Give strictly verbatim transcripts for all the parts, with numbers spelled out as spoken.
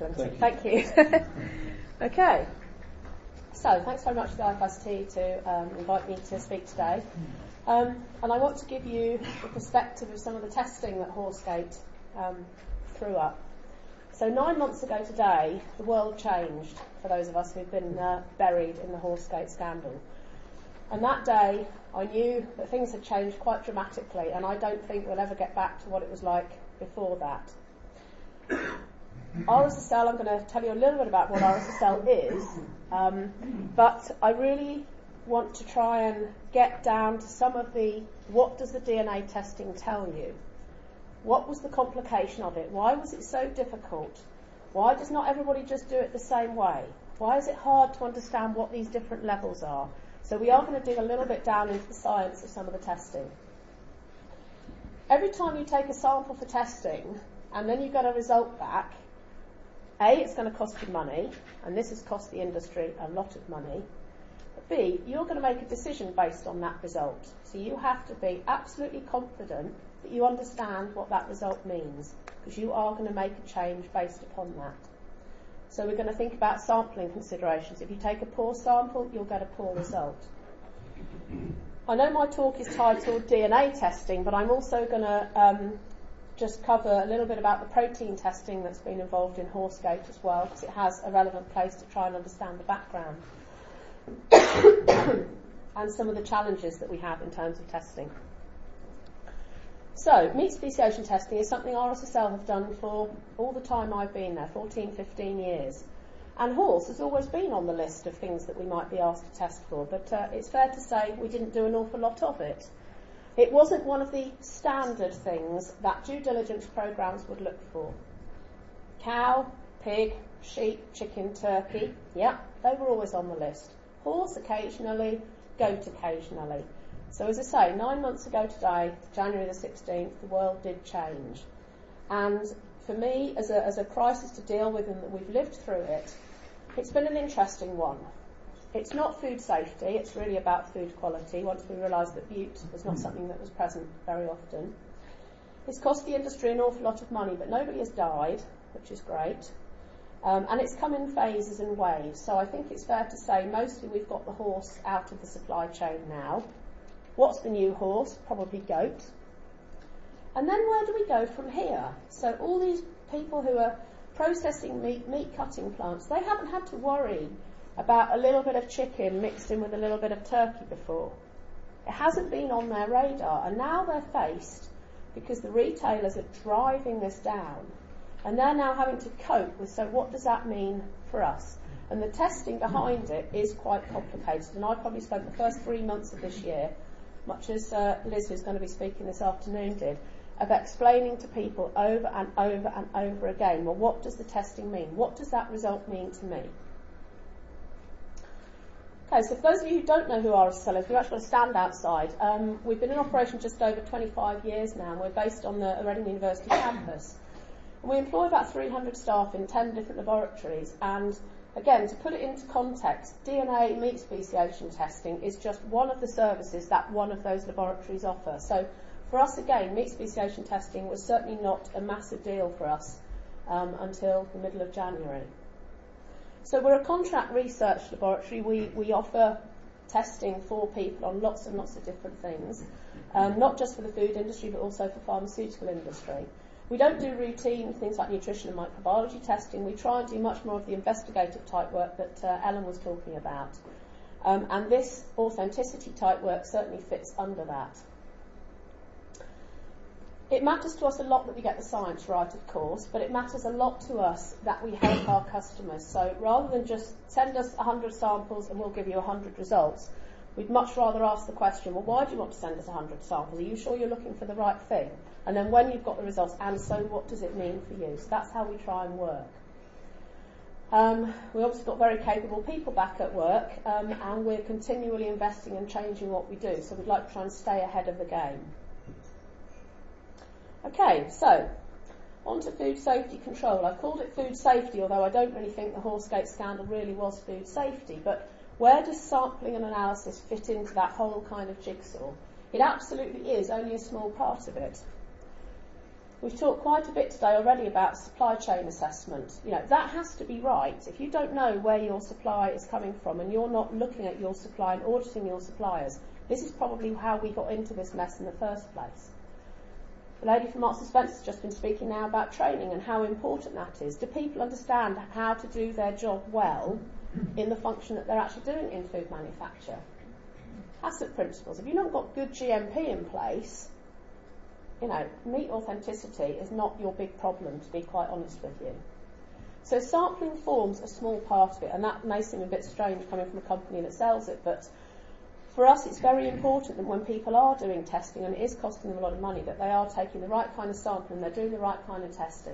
Excellent. Thank you. Thank you. Okay. So, thanks very much to the I F S T to um, invite me to speak today. Um, and I want to give you the perspective of some of the testing that Horsegate um, threw up. So nine months ago today, the world changed for those of us who've been uh, buried in the Horsegate scandal. And that day, I knew that things had changed quite dramatically, and I don't think we'll ever get back to what it was like before that. R S S L, I'm going to tell you a little bit about what R S S L is, um, but I really want to try and get down to some of the, what does the D N A testing tell you? What was the complication of it? Why was it so difficult? Why does not everybody just do it the same way? Why is it hard to understand what these different levels are? So we are going to dig a little bit down into the science of some of the testing. Every time you take a sample for testing and then you get a result back, A, it's going to cost you money, and this has cost the industry a lot of money. But B, you're going to make a decision based on that result. So you have to be absolutely confident that you understand what that result means, because you are going to make a change based upon that. So we're going to think about sampling considerations. If you take a poor sample, you'll get a poor result. I know my talk is titled D N A testing, but I'm also going to um, just cover a little bit about the protein testing that's been involved in Horsegate as well, because it has a relevant place to try and understand the background and some of the challenges that we have in terms of testing. So, meat speciation testing is something R S S L have done for all the time I've been there, fourteen, fifteen years. And horse has always been on the list of things that we might be asked to test for, but uh, it's fair to say we didn't do an awful lot of it. It wasn't one of the standard things that due diligence programs would look for. Cow, pig, sheep, chicken, turkey, yeah, they were always on the list. Horse occasionally, goat occasionally. So as I say, nine months ago today, January the sixteenth, the world did change. And for me, as a, as a crisis to deal with and that we've lived through it, it's been an interesting one. It's not food safety, it's really about food quality, once we realised that bute was not something that was present very often. It's cost the industry an awful lot of money, but nobody has died, which is great. Um, and it's come in phases and waves, so I think it's fair to say mostly we've got the horse out of the supply chain now. What's the new horse? Probably goat. And then where do we go from here? So all these people who are processing meat, meat cutting plants, they haven't had to worry about a little bit of chicken mixed in with a little bit of turkey before. It hasn't been on their radar, and now they're faced because the retailers are driving this down, and they're now having to cope with, so what does that mean for us? And the testing behind it is quite complicated, and I probably spent the first three months of this year, much as uh, Liz, who's going to be speaking this afternoon, did, of explaining to people over and over and over again, well, what does the testing mean? What does that result mean to me? Okay, so for those of you who don't know who R S S L is, we've actually got to stand outside. Um, we've been in operation just over twenty-five years now, and we're based on the Reading University campus. And we employ about three hundred staff in ten different laboratories, and again, to put it into context, D N A meat speciation testing is just one of the services that one of those laboratories offer. So for us, again, meat speciation testing was certainly not a massive deal for us um, until the middle of January. So we're a contract research laboratory. We, we offer testing for people on lots and lots of different things, um, not just for the food industry, but also for pharmaceutical industry. We don't do routine things like nutrition and microbiology testing. We try and do much more of the investigative type work that uh, Ellen was talking about. Um, and this authenticity type work certainly fits under that. It matters to us a lot that we get the science right, of course, but it matters a lot to us that we help our customers. So rather than just send us one hundred samples and we'll give you one hundred results, we'd much rather ask the question, well, why do you want to send us one hundred samples? Are you sure you're looking for the right thing? And then when you've got the results, and so what does it mean for you? So that's how we try and work. Um, we obviously got very capable people back at work, um, and we're continually investing and changing what we do. So we'd like to try and stay ahead of the game. Okay, so on to food safety control. I've called it food safety, although I don't really think the Horsegate scandal really was food safety. But where does sampling and analysis fit into that whole kind of jigsaw? It absolutely is only a small part of it. We've talked quite a bit today already about supply chain assessment. You know, that has to be right. If you don't know where your supply is coming from and you're not looking at your supply and auditing your suppliers, this is probably how we got into this mess in the first place. The lady from Marks and Spencer has just been speaking now about training and how important that is. Do people understand how to do their job well in the function that they're actually doing in food manufacture? HACCP principles. If you've not got good G M P in place, you know, meat authenticity is not your big problem, to be quite honest with you. So sampling forms a small part of it, and that may seem a bit strange coming from a company that sells it, but for us it's very important that when people are doing testing, and it is costing them a lot of money, that they are taking the right kind of sample and they're doing the right kind of testing.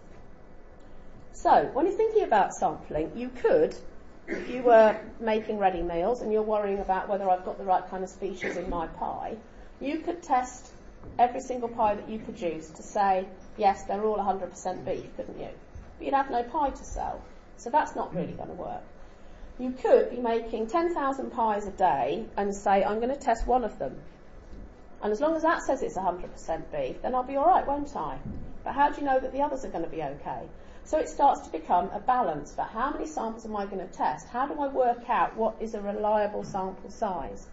So, when you're thinking about sampling, you could, if you were making ready meals and you're worrying about whether I've got the right kind of species in my pie, you could test every single pie that you produce to say, yes, they're all one hundred percent beef, couldn't you? But you'd have no pie to sell. So that's not really going to work. You could be making ten thousand pies a day and say, I'm going to test one of them. And as long as that says it's one hundred percent beef, then I'll be all right, won't I? But how do you know that the others are going to be okay? So it starts to become a balance. But how many samples am I going to test? How do I work out what is a reliable sample size?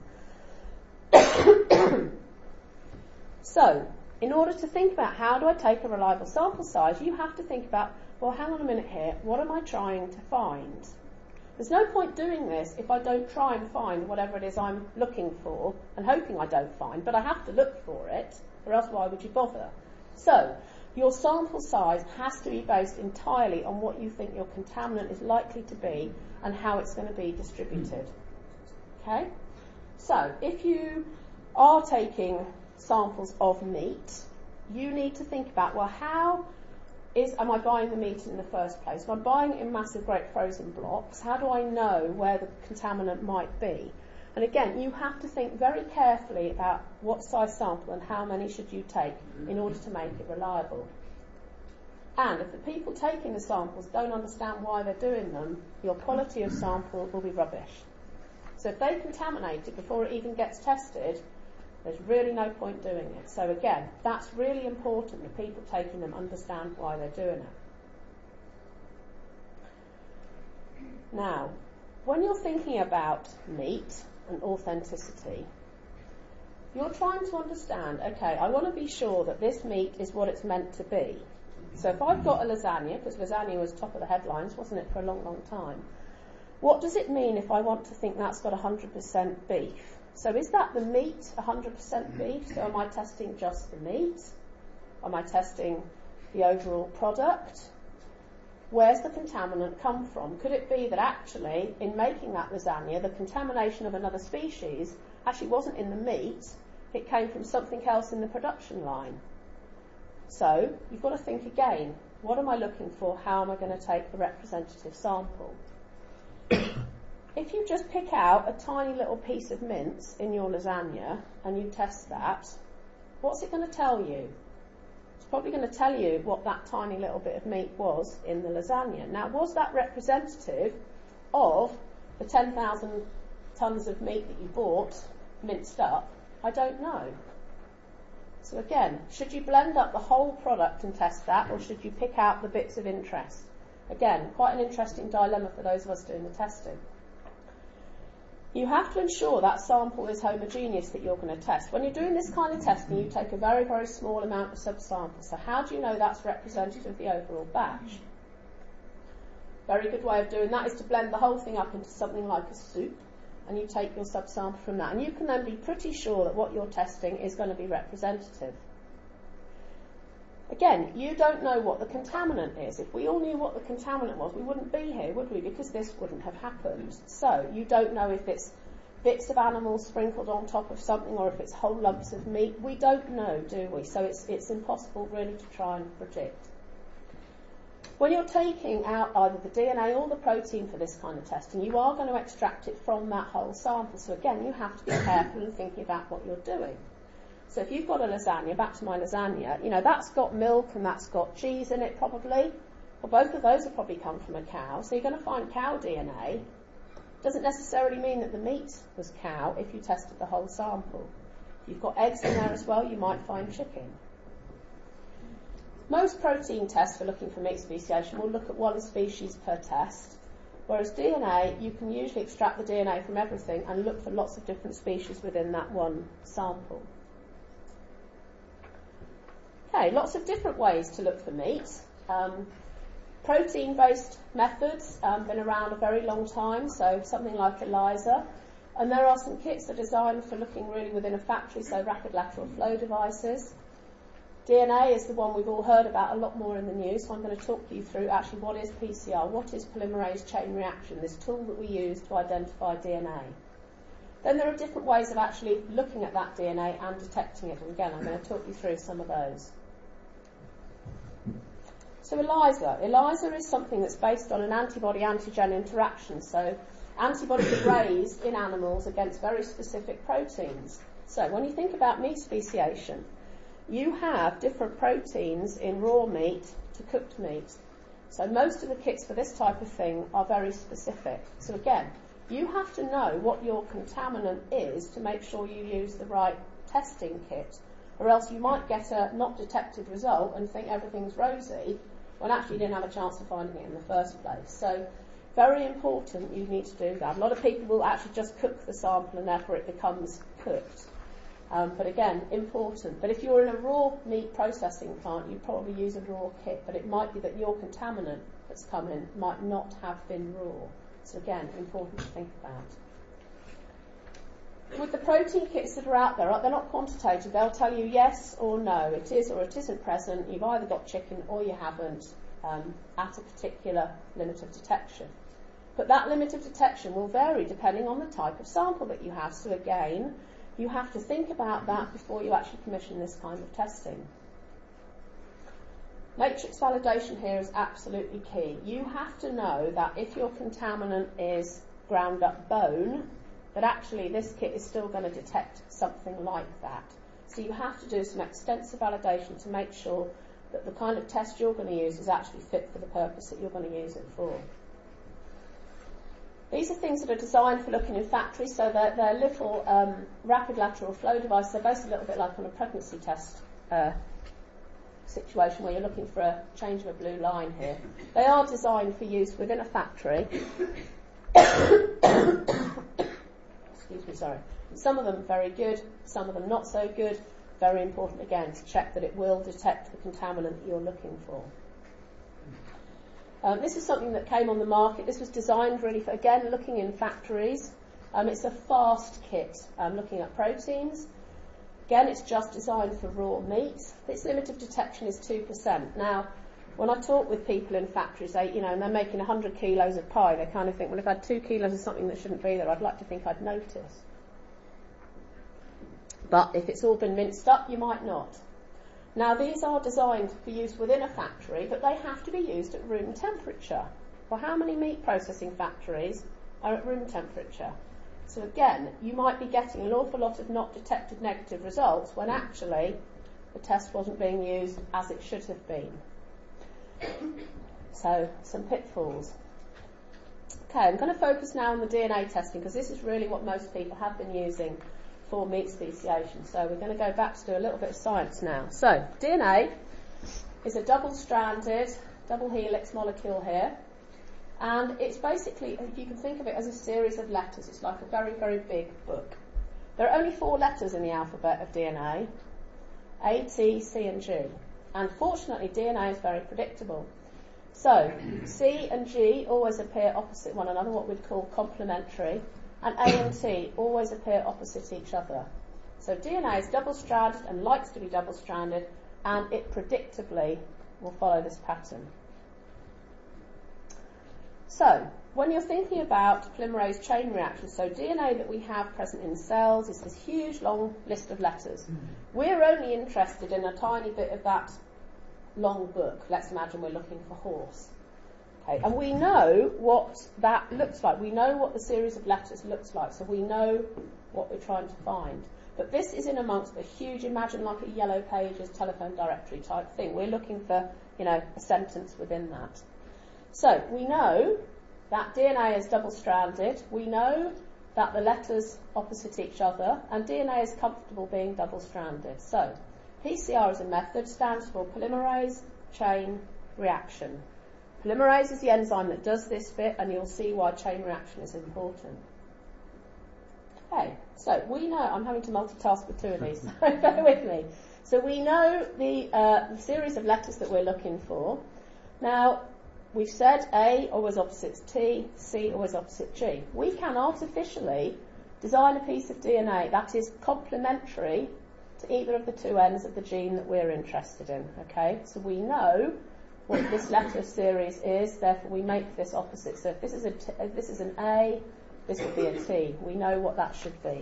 So, in order to think about how do I take a reliable sample size, you have to think about, well, hang on a minute here, what am I trying to find? There's no point doing this if I don't try and find whatever it is I'm looking for, and hoping I don't find, but I have to look for it, or else why would you bother? So, your sample size has to be based entirely on what you think your contaminant is likely to be and how it's going to be distributed. Okay? So, if you are taking samples of meat, you need to think about, well, how is am I buying the meat in the first place? If I'm buying it in massive great frozen blocks, how do I know where the contaminant might be? And again, you have to think very carefully about what size sample and how many should you take in order to make it reliable. And if the people taking the samples don't understand why they're doing them, your quality of sample will be rubbish. So if they contaminate it before it even gets tested, there's really no point doing it. So again, that's really important that people taking them understand why they're doing it. Now, when you're thinking about meat and authenticity, you're trying to understand, okay, I want to be sure that this meat is what it's meant to be. So if I've got a lasagna, because lasagna was top of the headlines, wasn't it, for a long, long time, what does it mean if I want to think that's got one hundred percent beef? So is that the meat one hundred percent beef? So am I testing just the meat? Am I testing the overall product? Where's the contaminant come from? Could it be that actually, in making that lasagna, the contamination of another species actually wasn't in the meat, it came from something else in the production line? So, you've got to think again, what am I looking for? How am I going to take a representative sample? If you just pick out a tiny little piece of mince in your lasagna and you test that, what's it going to tell you? It's probably going to tell you what that tiny little bit of meat was in the lasagna. Now, was that representative of the ten thousand tonnes of meat that you bought minced up? I don't know. So again, should you blend up the whole product and test that, or should you pick out the bits of interest? Again, quite an interesting dilemma for those of us doing the testing. You have to ensure that sample is homogeneous that you're going to test. When you're doing this kind of testing, you take a very, very small amount of subsample. So how do you know that's representative of the overall batch? Very good way of doing that is to blend the whole thing up into something like a soup, and you take your subsample from that. And you can then be pretty sure that what you're testing is going to be representative. Again, you don't know what the contaminant is. If we all knew what the contaminant was, we wouldn't be here, would we? Because this wouldn't have happened. So you don't know if it's bits of animals sprinkled on top of something or if it's whole lumps of meat. We don't know, do we? So it's, it's impossible really to try and predict. When you're taking out either the D N A or the protein for this kind of testing, you are going to extract it from that whole sample. So again, you have to be careful in thinking about what you're doing. So if you've got a lasagna, back to my lasagna, you know, that's got milk and that's got cheese in it probably. Well, both of those have probably come from a cow. So you're going to find cow D N A. Doesn't necessarily mean that the meat was cow if you tested the whole sample. If you've got eggs in there as well, you might find chicken. Most protein tests for looking for meat speciation will look at one species per test, whereas D N A, you can usually extract the D N A from everything and look for lots of different species within that one sample. Okay, lots of different ways to look for meat. Um, protein-based methods have um, been around a very long time, so something like ELISA. And there are some kits that are designed for looking really within a factory, so rapid lateral flow devices. D N A is the one we've all heard about a lot more in the news, so I'm going to talk you through actually what is P C R, what is polymerase chain reaction, this tool that we use to identify D N A. Then there are different ways of actually looking at that D N A and detecting it, and again I'm going to talk you through some of those. So ELISA. ELISA is something that's based on an antibody-antigen interaction, so antibodies are raised in animals against very specific proteins. So when you think about meat speciation, you have different proteins in raw meat to cooked meat. So most of the kits for this type of thing are very specific. So again, you have to know what your contaminant is to make sure you use the right testing kit, or else you might get a not detected result and think everything's rosy when actually you didn't have a chance of finding it in the first place. So very important, you need to do that. A lot of people will actually just cook the sample and therefore it becomes cooked. Um, but again, important. But if you're in a raw meat processing plant, you probably use a raw kit, but it might be that your contaminant that's come in might not have been raw. So again, important to think about. With the protein kits that are out there, they're not quantitative. They'll tell you yes or no, it is or it isn't present. You've either got chicken or you haven't um, at a particular limit of detection. But that limit of detection will vary depending on the type of sample that you have. So again, you have to think about that before you actually commission this kind of testing. Matrix validation here is absolutely key. You have to know that if your contaminant is ground up bone, that actually this kit is still going to detect something like that. So you have to do some extensive validation to make sure that the kind of test you're going to use is actually fit for the purpose that you're going to use it for. These are things that are designed for looking in factories, so they're, they're little um, rapid lateral flow devices. They're basically a little bit like on a pregnancy test uh, situation where you're looking for a change of a blue line here. They are designed for use within a factory. Excuse me, sorry. Some of them very good, some of them not so good. Very important again to check that it will detect the contaminant that you're looking for. Um, this is something that came on the market. This was designed really for, again, looking in factories. Um, it's a fast kit um, looking at proteins. Again, it's just designed for raw meat. Its limit of detection is two percent. Now, when I talk with people in factories, they, you know, and they're making one hundred kilos of pie, they kind of think, well, if I had two kilos of something that shouldn't be there, I'd like to think I'd notice. But if it's all been minced up, you might not. Now, these are designed for use within a factory, but they have to be used at room temperature. Well, how many meat processing factories are at room temperature? So again, you might be getting an awful lot of not detected negative results when actually the test wasn't being used as it should have been. So, some pitfalls. Okay, I'm going to focus now on the D N A testing because this is really what most people have been using for meat speciation. So we're going to go back to do a little bit of science now. So D N A is a double-stranded, double helix molecule here, and it's basically, if you can think of it as a series of letters, it's like a very, very big book. There are only four letters in the alphabet of D N A, A, T, C and G, and fortunately D N A is very predictable. So C and G always appear opposite one another, what we'd call complementary, and A and T always appear opposite each other. So D N A is double-stranded and likes to be double-stranded, and it predictably will follow this pattern. So, when you're thinking about polymerase chain reactions, so D N A that we have present in cells is this huge long list of letters. Mm-hmm. We're only interested in a tiny bit of that long book. Let's imagine we're looking for horse. Okay, and we know what that looks like. We know what the series of letters looks like, so we know what we're trying to find. But this is in amongst a huge, imagine like a Yellow Pages telephone directory type thing. We're looking for, you know, a sentence within that. So we know that D N A is double-stranded. We know that the letters opposite each other, and D N A is comfortable being double-stranded. So P C R as a method stands for polymerase chain reaction. Polymerase is the enzyme that does this bit, and you'll see why chain reaction is important. Okay, so we know, I'm having to multitask with two of these, so bear with me. So we know the, uh, the series of letters that we're looking for. Now, we've said A always opposites T, C always opposite G. We can artificially design a piece of D N A that is complementary to either of the two ends of the gene that we're interested in. Okay, so we know what this letter series is, therefore we make this opposite. So if this is a t- if this is an A, this would be a T. We know what that should be.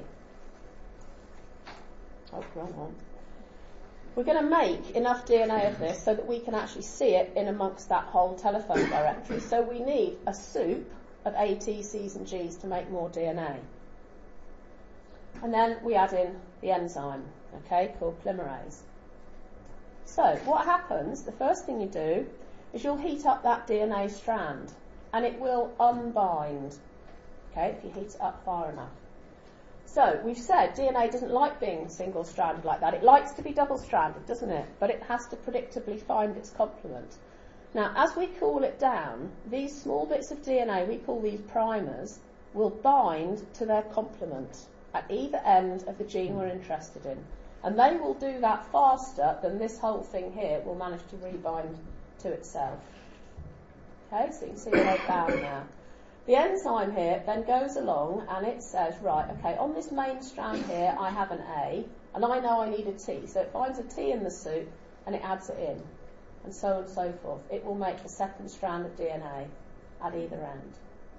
Oh, come on. We're going to make enough D N A of this so that we can actually see it in amongst that whole telephone directory. So we need a soup of A, T, C's and G's to make more D N A. And then we add in the enzyme, okay, called polymerase. So what happens, the first thing you do is you'll heat up that D N A strand and it will unbind, okay, if you heat it up far enough. So we've said D N A doesn't like being single-stranded like that. It likes to be double-stranded, doesn't it? But it has to predictably find its complement. Now, as we cool it down, these small bits of D N A, we call these primers, will bind to their complement at either end of the gene we're interested in. And they will do that faster than this whole thing here will manage to rebind to itself. Okay, so you can see it down now. The enzyme here then goes along and it says, right, okay, on this main strand here I have an A, and I know I need a T. So it finds a T in the soup and it adds it in, and so on and so forth. It will make a second strand of D N A at either end.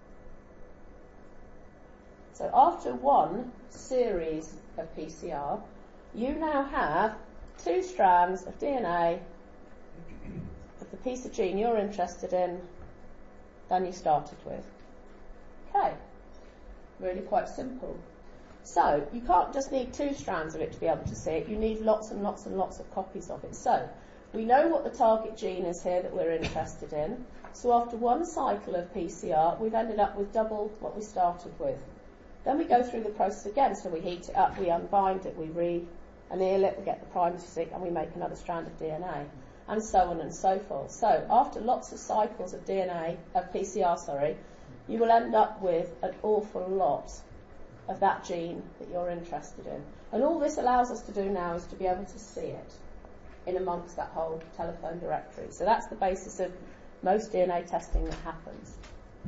So after one series of P C R, you now have two strands of D N A of the piece of gene you're interested in than you started with. Okay, really quite simple. So you can't just need two strands of it to be able to see it, you need lots and lots and lots of copies of it. So we know what the target gene is here that we're interested in. So after one cycle of P C R, we've ended up with double what we started with. Then we go through the process again, so we heat it up, we unbind it, we re-anneal it, we get the primers stick, and we make another strand of D N A, and so on and so forth. So after lots of cycles of D N A, of P C R, sorry, you will end up with an awful lot of that gene that you're interested in. And all this allows us to do now is to be able to see it in amongst that whole telephone directory. So that's the basis of most D N A testing that happens.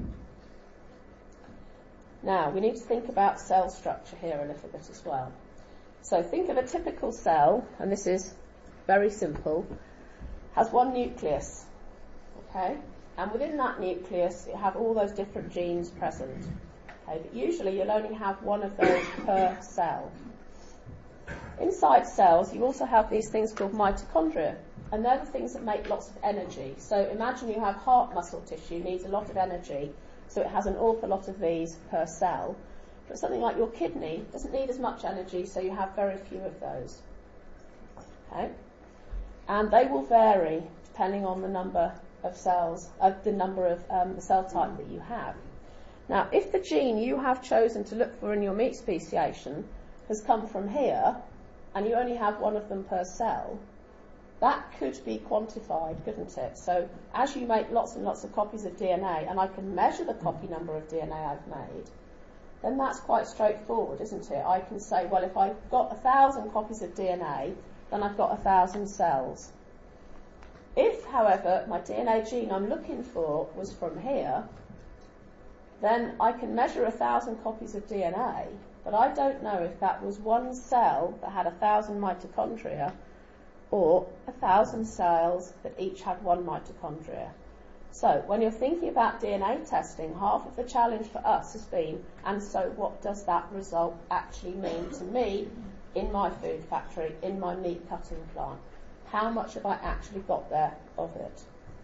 Now, we need to think about cell structure here a little bit as well. So think of a typical cell, and this is very simple, has one nucleus, okay? And within that nucleus, you have all those different genes present. Okay, but usually you'll only have one of those per cell. Inside cells, you also have these things called mitochondria, and they're the things that make lots of energy. So imagine you have heart muscle tissue, needs a lot of energy, so it has an awful lot of these per cell. But something like your kidney doesn't need as much energy, so you have very few of those. Okay? And they will vary depending on the number of cells, of uh, the number of um, the cell type that you have. Now, if the gene you have chosen to look for in your meat speciation has come from here, and you only have one of them per cell, that could be quantified, couldn't it? So as you make lots and lots of copies of D N A, and I can measure the copy number of D N A I've made, then that's quite straightforward, isn't it? I can say, well, if I've got a thousand copies of D N A, then I've got a thousand cells. If, however, my D N A gene I'm looking for was from here, then I can measure a thousand copies of D N A, but I don't know if that was one cell that had a thousand mitochondria or a thousand cells that each had one mitochondria. So when you're thinking about D N A testing, half of the challenge for us has been, and so what does that result actually mean to me in my food factory, in my meat cutting plant? How much have I actually got there of it?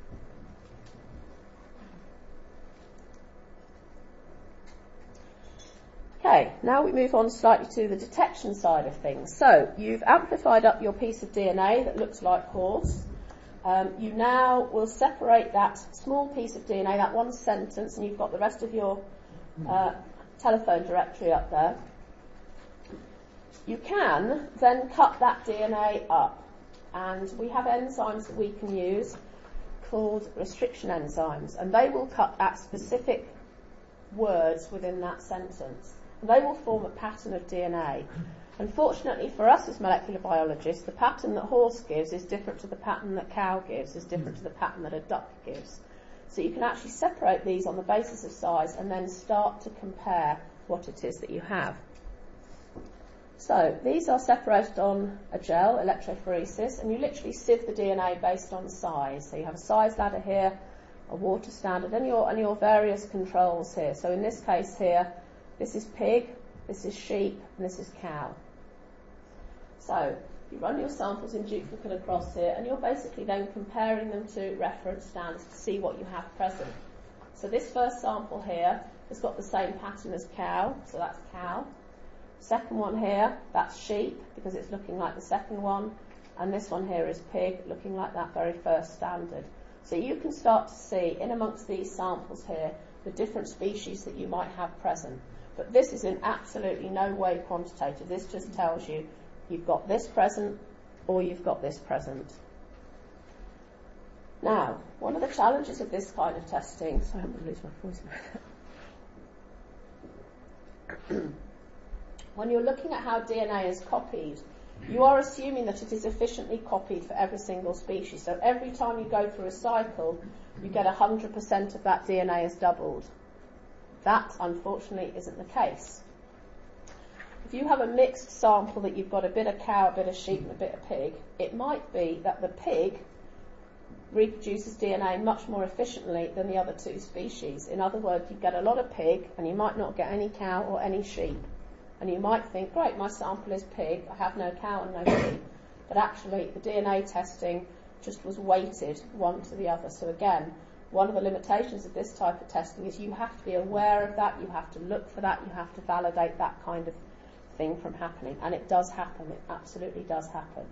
Okay, now we move on slightly to the detection side of things. So you've amplified up your piece of D N A that looks like horse. Um, you now will separate that small piece of D N A, that one sentence, and you've got the rest of your uh, telephone directory up there. You can then cut that D N A up, and we have enzymes that we can use. called restriction enzymes, and they will cut at specific words within that sentence. And they will form a pattern of D N A. Unfortunately for us as molecular biologists, the pattern that horse gives is different to the pattern that cow gives, is different to the pattern that a duck gives. So you can actually separate these on the basis of size and then start to compare what it is that you have. So these are separated on a gel, electrophoresis, and you literally sieve the D N A based on size. So you have a size ladder here, a water standard, and your, and your various controls here. So in this case here, this is pig, this is sheep, and this is cow. So you run your samples in duplicate across here, and you're basically then comparing them to reference standards to see what you have present. So this first sample here has got the same pattern as cow, so that's cow. Second one here, that's sheep, because it's looking like the second one, and this one here is pig, looking like that very first standard. So you can start to see in amongst these samples here the different species that you might have present. But this is in absolutely no way quantitative. This just tells you you've got this present or you've got this present. Now, one of the challenges of this kind of testing, so I'm going to lose my voice now. When you're looking at how D N A is copied, you are assuming that it is efficiently copied for every single species. So every time you go through a cycle, you get one hundred percent of that D N A is doubled. That, unfortunately, isn't the case. If you have a mixed sample that you've got a bit of cow, a bit of sheep and a bit of pig, it might be that the pig reproduces D N A much more efficiently than the other two species. In other words, you get a lot of pig and you might not get any cow or any sheep. And you might think, great, my sample is pig, I have no cow and no sheep. But actually, the D N A testing just was weighted one to the other. So again, one of the limitations of this type of testing is you have to be aware of that, you have to look for that, you have to validate that kind of thing from happening. And it does happen, it absolutely does happen.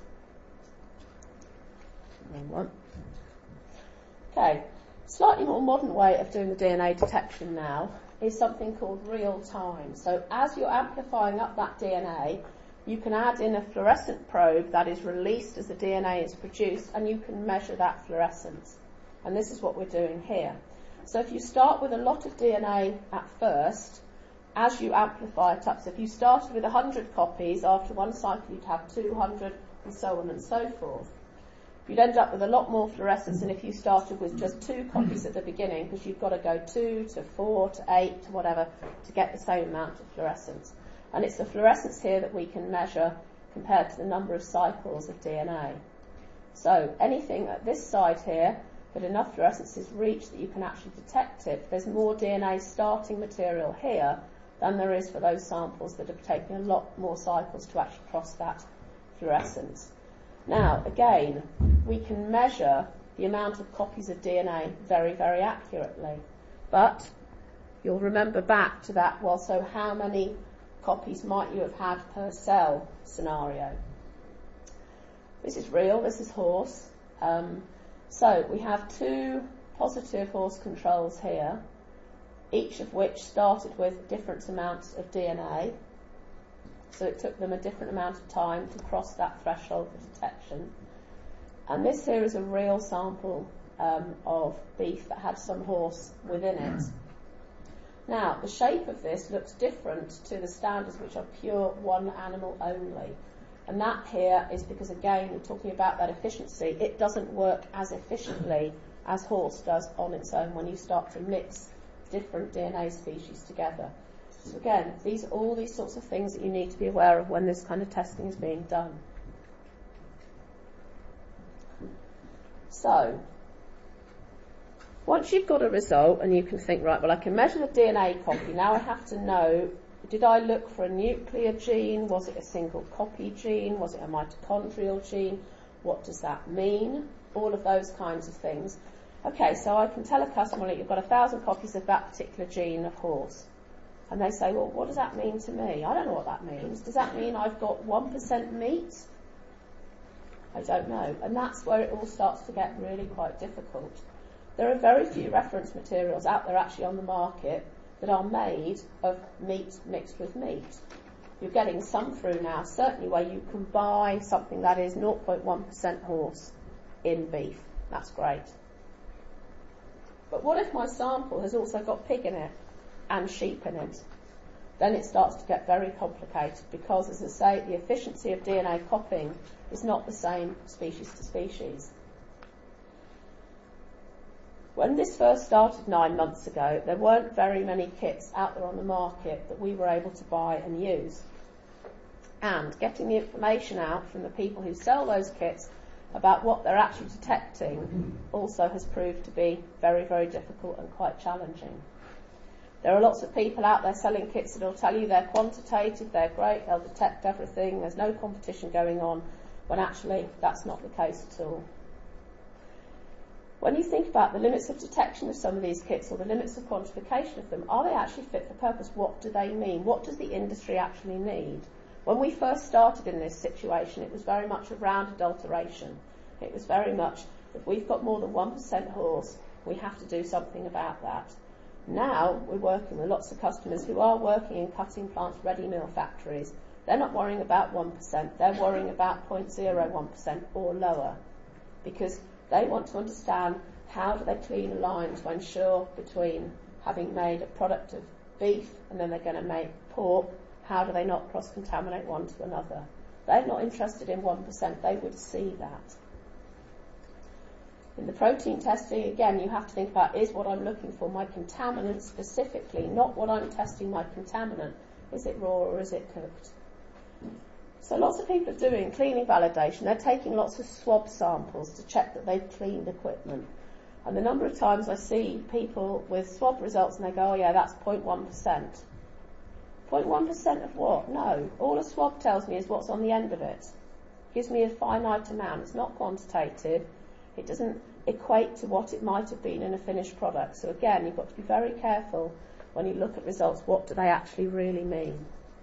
Wrong one. Okay, slightly more modern way of doing the D N A detection now is something called real time. So as you're amplifying up that D N A, you can add in a fluorescent probe that is released as the D N A is produced, and you can measure that fluorescence. And this is what we're doing here. So if you start with a lot of D N A at first, as you amplify it up, so if you started with one hundred copies, after one cycle you'd have two hundred, and so on and so forth. You'd end up with a lot more fluorescence than if you started with just two copies at the beginning, because you've got to go two to four to eight to whatever to get the same amount of fluorescence. And it's the fluorescence here that we can measure compared to the number of cycles of D N A. So anything at this side here, that enough fluorescence is reached that you can actually detect it, there's more D N A starting material here than there is for those samples that have taken a lot more cycles to actually cross that fluorescence. Now, again, we can measure the amount of copies of D N A very, very accurately. But you'll remember back to that, well, so how many copies might you have had per cell scenario? This is real, this is horse. Um, so we have two positive horse controls here, each of which started with different amounts of D N A. So it took them a different amount of time to cross that threshold for detection. And this here is a real sample um, of beef that had some horse within it. Now, the shape of this looks different to the standards, which are pure one animal only. And that here is because, again, we're talking about that efficiency. It doesn't work as efficiently as horse does on its own when you start to mix different D N A species together. So again, these are all these sorts of things that you need to be aware of when this kind of testing is being done. So, once you've got a result and you can think, right, well, I can measure the D N A copy, now I have to know, did I look for a nuclear gene? Was it a single copy gene? Was it a mitochondrial gene? What does that mean? All of those kinds of things. Okay, so I can tell a customer, you've got a thousand copies of that particular gene of horse. And they say, well, what does that mean to me? I don't know what that means. Does that mean I've got one percent meat? I don't know. And that's where it all starts to get really quite difficult. There are very few reference materials out there actually on the market that are made of meat mixed with meat. You're getting some through now, certainly where you can buy something that is zero point one percent horse in beef. That's great. But what if my sample has also got pig in it and sheep in it? Then it starts to get very complicated because, as I say, the efficiency of D N A copying is not the same species to species. When this first started nine months ago, there weren't very many kits out there on the market that we were able to buy and use. And getting the information out from the people who sell those kits about what they're actually detecting also has proved to be very, very difficult and quite challenging. There are lots of people out there selling kits that will tell you they're quantitative, they're great, they'll detect everything, there's no competition going on, when actually that's not the case at all. When you think about the limits of detection of some of these kits or the limits of quantification of them, are they actually fit for purpose? What do they mean? What does the industry actually need? When we first started in this situation, it was very much around adulteration. It was very much, if we've got more than one percent horse, we have to do something about that. Now we're working with lots of customers who are working in cutting plants, ready meal factories. They're not worrying about one percent, they're worrying about zero point zero one percent or lower, because they want to understand how do they clean a line to ensure between having made a product of beef and then they're going to make pork, how do they not cross-contaminate one to another? They're not interested in one percent, they would see that. In the protein testing, again, you have to think about, is what I'm looking for my contaminant specifically, not what I'm testing my contaminant. Is it raw or is it cooked? So lots of people are doing cleaning validation. They're taking lots of swab samples to check that they've cleaned equipment. And the number of times I see people with swab results and they go, oh yeah, that's zero point one percent. zero point one percent of what? No. All a swab tells me is what's on the end of it. It gives me a finite amount. It's not quantitative. It doesn't equate to what it might have been in a finished product. So again, you've got to be very careful when you look at results. What do they actually really mean?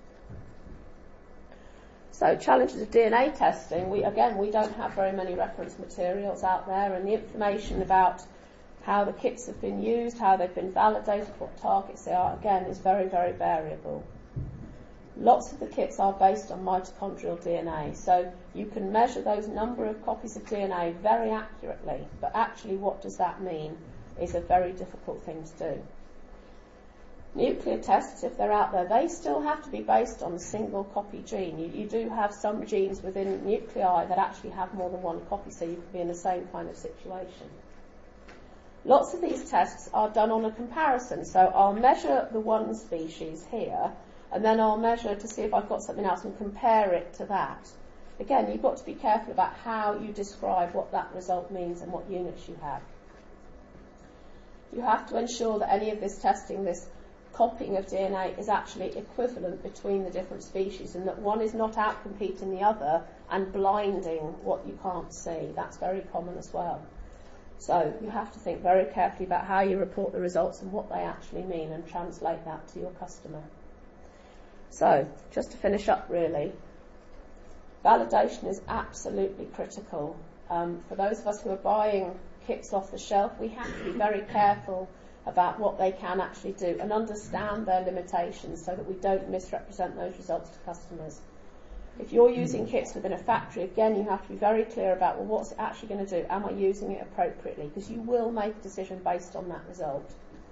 So challenges of D N A testing, we again, we don't have very many reference materials out there, and the information about how the kits have been used, how they've been validated, what targets they are, again, is very, very variable. Lots of the kits are based on mitochondrial D N A, so you can measure those number of copies of D N A very accurately, but actually what does that mean is a very difficult thing to do. Nuclear tests, if they're out there, they still have to be based on a single copy gene. You, you do have some genes within nuclei that actually have more than one copy, so you can be in the same kind of situation. Lots of these tests are done on a comparison, so I'll measure the one species here, and then I'll measure to see if I've got something else and compare it to that. Again, you've got to be careful about how you describe what that result means and what units you have. You have to ensure that any of this testing, this copying of D N A, is actually equivalent between the different species and that one is not outcompeting the other and blinding what you can't see. That's very common as well. So you have to think very carefully about how you report the results and what they actually mean and translate that to your customer. So, just to finish up really, validation is absolutely critical. Um, for those of us who are buying kits off the shelf, we have to be very careful about what they can actually do and understand their limitations so that we don't misrepresent those results to customers. If you're using kits within a factory, again, you have to be very clear about, well, what's it actually going to do? Am I using it appropriately? Because you will make a decision based on that result.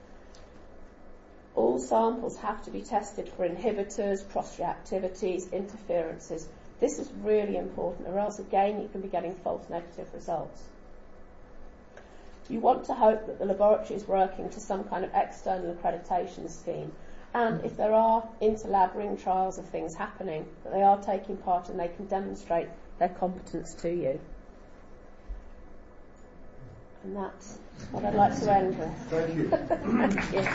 All samples have to be tested for inhibitors, cross-reactivities, interferences. This is really important, or else, again, you can be getting false negative results. You want to hope that the laboratory is working to some kind of external accreditation scheme, and if there are inter-lab ring trials of things happening, that they are taking part and they can demonstrate their competence to you. And that's what I'd like to end with. Thank you. Thank you.